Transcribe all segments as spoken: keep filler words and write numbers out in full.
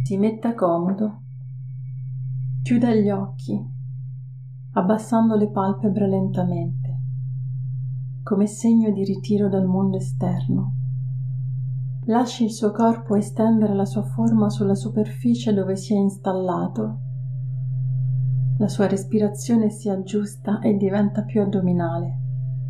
Si metta comodo, chiuda gli occhi, abbassando le palpebre lentamente, come segno di ritiro dal mondo esterno. Lasci il suo corpo estendere la sua forma sulla superficie dove si è installato. La sua respirazione si aggiusta e diventa più addominale.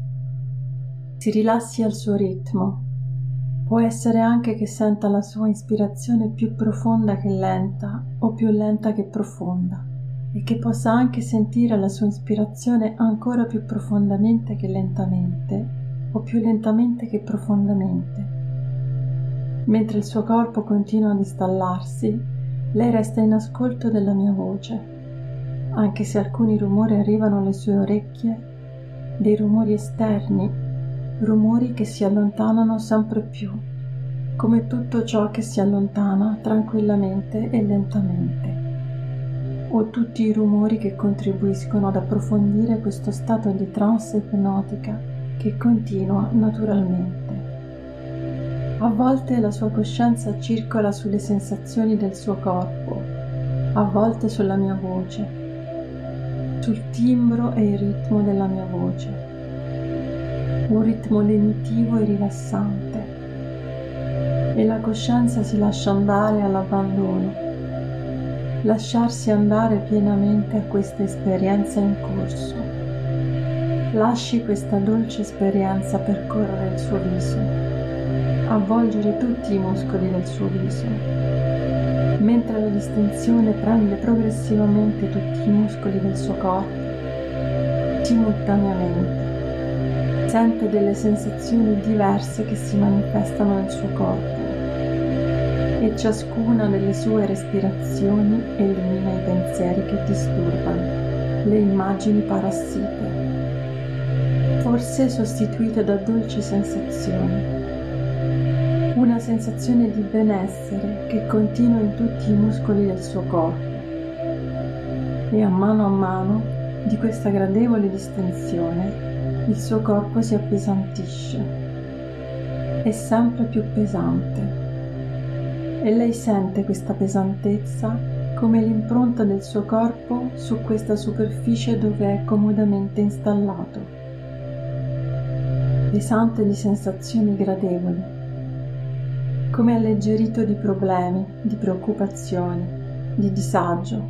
Si rilassi al suo ritmo. Può essere anche che senta la sua ispirazione più profonda che lenta o più lenta che profonda e che possa anche sentire la sua ispirazione ancora più profondamente che lentamente o più lentamente che profondamente. Mentre il suo corpo continua ad installarsi, lei resta in ascolto della mia voce, anche se alcuni rumori arrivano alle sue orecchie, dei rumori esterni, rumori che si allontanano sempre più, come tutto ciò che si allontana tranquillamente e lentamente, o tutti i rumori che contribuiscono ad approfondire questo stato di trance ipnotica che continua naturalmente. A volte la sua coscienza circola sulle sensazioni del suo corpo, a volte sulla mia voce, sul timbro e il ritmo della mia voce. Un ritmo lenitivo e rilassante, e la coscienza si lascia andare all'abbandono, lasciarsi andare pienamente a questa esperienza in corso. Lasci questa dolce esperienza percorrere il suo viso, avvolgere tutti i muscoli del suo viso, mentre la distensione prende progressivamente tutti i muscoli del suo corpo, simultaneamente. Sente delle sensazioni diverse che si manifestano nel suo corpo e ciascuna delle sue respirazioni elimina i pensieri che disturbano, le immagini parassite, forse sostituite da dolci sensazioni. Una sensazione di benessere che continua in tutti i muscoli del suo corpo e a mano a mano di questa gradevole distensione il suo corpo si appesantisce, è sempre più pesante e lei sente questa pesantezza come l'impronta del suo corpo su questa superficie dove è comodamente installato, pesante di sensazioni gradevoli, come alleggerito di problemi, di preoccupazioni, di disagio.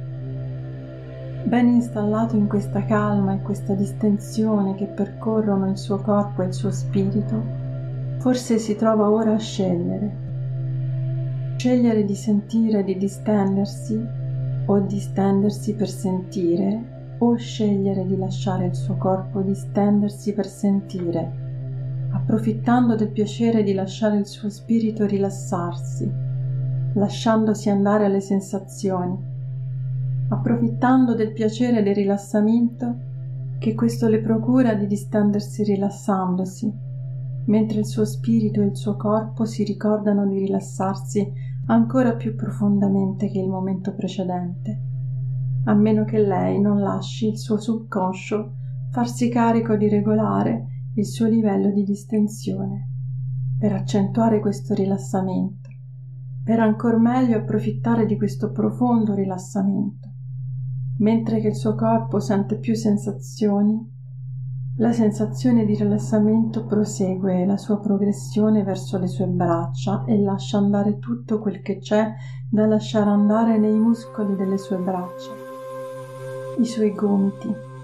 Ben installato in questa calma e questa distensione che percorrono il suo corpo e il suo spirito, forse si trova ora a scegliere. Scegliere di sentire di distendersi o distendersi per sentire, o scegliere di lasciare il suo corpo distendersi per sentire, approfittando del piacere di lasciare il suo spirito rilassarsi, lasciandosi andare alle sensazioni, approfittando del piacere del rilassamento che questo le procura di distendersi rilassandosi, mentre il suo spirito e il suo corpo si ricordano di rilassarsi ancora più profondamente che il momento precedente, a meno che lei non lasci il suo subconscio farsi carico di regolare il suo livello di distensione, per accentuare questo rilassamento, per ancor meglio approfittare di questo profondo rilassamento. Mentre che il suo corpo sente più sensazioni, la sensazione di rilassamento prosegue la sua progressione verso le sue braccia e lascia andare tutto quel che c'è da lasciare andare nei muscoli delle sue braccia, i suoi gomiti,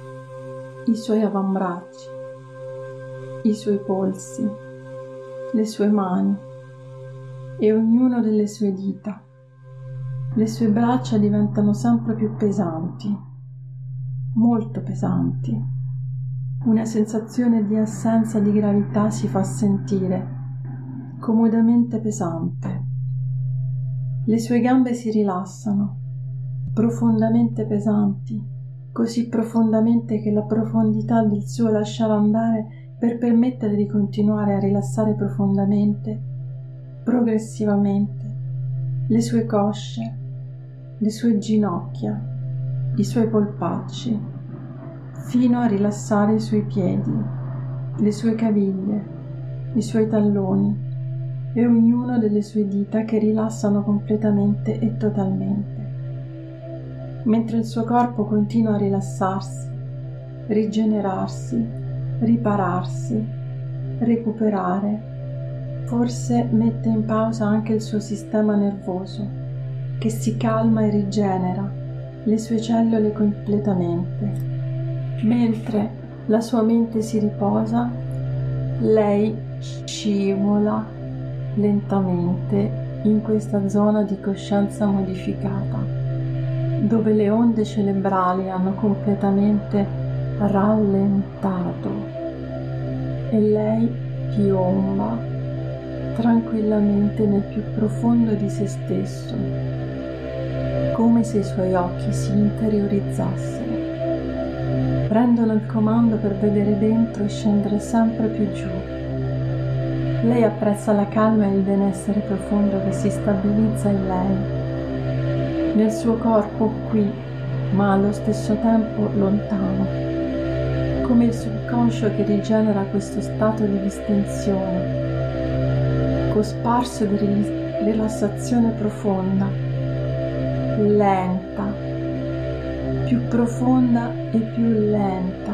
i suoi avambracci, i suoi polsi, le sue mani e ognuno delle sue dita. Le sue braccia diventano sempre più pesanti, molto pesanti. Una sensazione di assenza di gravità si fa sentire, comodamente pesante. Le sue gambe si rilassano, profondamente pesanti, così profondamente che la profondità del suo lasciare andare per permettere di continuare a rilassare profondamente, progressivamente, le sue cosce, le sue ginocchia, i suoi polpacci, fino a rilassare i suoi piedi, le sue caviglie, i suoi talloni, e ognuno delle sue dita che rilassano completamente e totalmente, mentre il suo corpo continua a rilassarsi, rigenerarsi, ripararsi, recuperare. Forse mette in pausa anche il suo sistema nervoso, che si calma e rigenera le sue cellule completamente. Mentre la sua mente si riposa, lei scivola lentamente in questa zona di coscienza modificata, dove le onde cerebrali hanno completamente rallentato e lei piomba tranquillamente nel più profondo di se stesso, come se i suoi occhi si interiorizzassero, prendono il comando per vedere dentro e scendere sempre più giù. Lei apprezza la calma e il benessere profondo che si stabilizza in lei, nel suo corpo qui, ma allo stesso tempo lontano, come il subconscio che rigenera questo stato di distensione, cosparso di rilassazione profonda, lenta, più profonda e più lenta.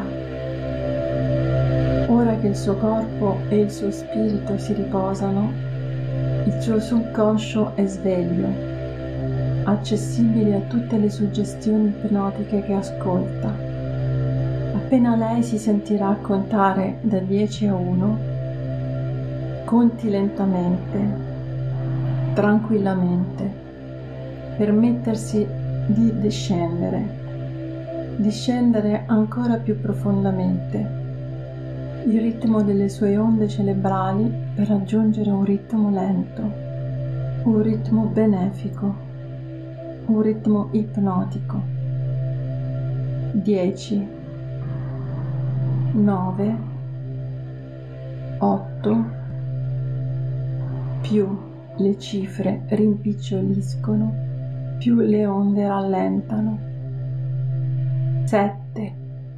Ora che il suo corpo e il suo spirito si riposano, il suo subconscio è sveglio, accessibile a tutte le suggestioni ipnotiche che ascolta. Appena lei si sentirà contare da dieci a uno, conti lentamente, tranquillamente, permettersi di discendere, discendere ancora più profondamente il ritmo delle sue onde cerebrali per raggiungere un ritmo lento, un ritmo benefico, un ritmo ipnotico. dieci, nove, otto, più le cifre rimpiccioliscono, più le onde rallentano. sette,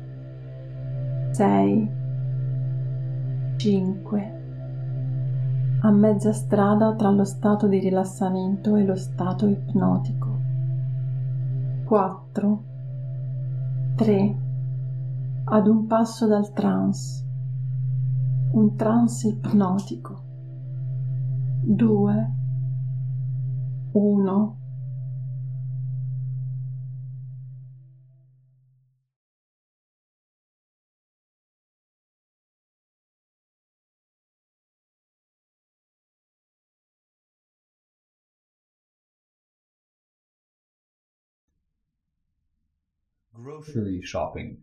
sei, cinque. A mezza strada tra lo stato di rilassamento e lo stato ipnotico. quattro, tre. Ad un passo dal trance, un trance ipnotico. due, uno. Grocery shopping.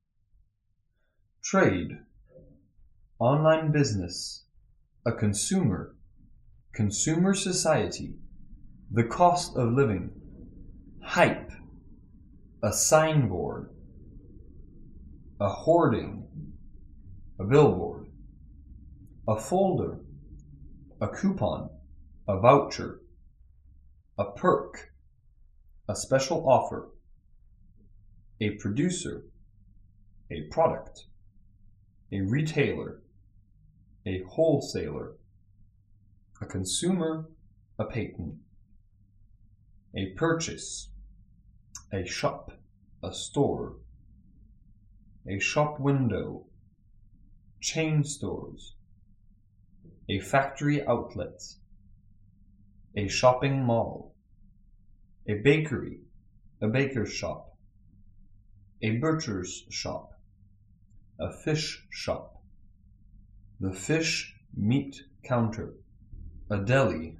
Trade. Online business. A consumer. Consumer society. The cost of living. Hype. A signboard. A hoarding. A billboard. A folder. A coupon. A voucher. A perk. A special offer. A producer. A product. A retailer. A wholesaler. A consumer. A patent. A purchase. A shop. A store. A shop window. Chain stores. A factory outlet. A shopping mall. A bakery. A baker's shop. A butcher's shop. A fish shop. The fish meat counter. A deli.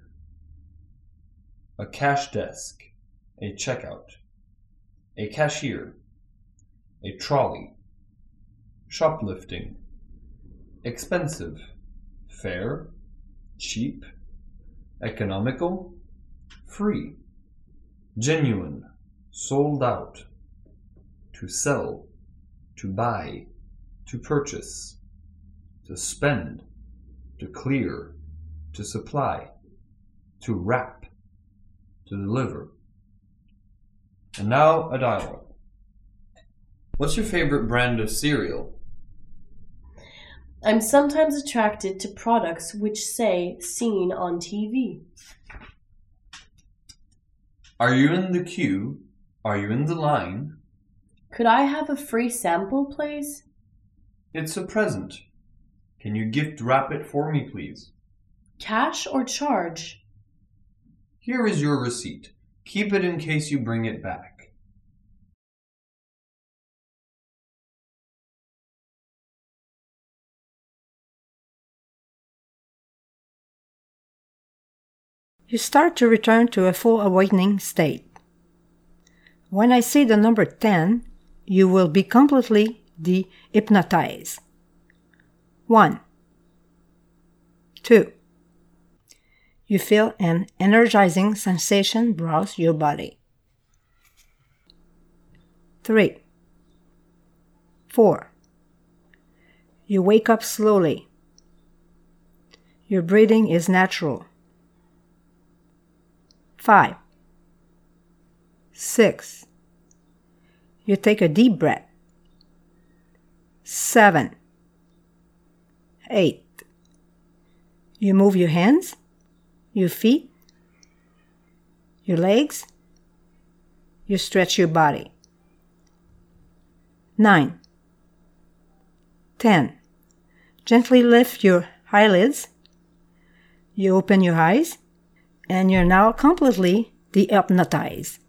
A cash desk. A checkout. A cashier. A trolley. Shoplifting. Expensive. Fair. Cheap. Economical. Free. Genuine. Sold out. To sell. To buy. To purchase. To spend. To clear. To supply. To wrap. To deliver. And now a dialogue. What's your favorite brand of cereal? I'm sometimes attracted to products which say seen on T V. Are you in the queue? Are you in the line? Could I have a free sample, please? It's a present. Can you gift wrap it for me, please? Cash or charge? Here is your receipt. Keep it in case you bring it back. You start to return to a full awakening state. When I say the number ten, you will be completely de-hypnotized. One. Two. You feel an energizing sensation browse your body. Three. Four. You wake up slowly. Your breathing is natural. Five. Six. You take a deep breath. Seven. Eight. You move your hands, your feet, your legs. You stretch your body. Nine. Ten. Gently lift your eyelids. You open your eyes, and you're now completely de-hypnotized.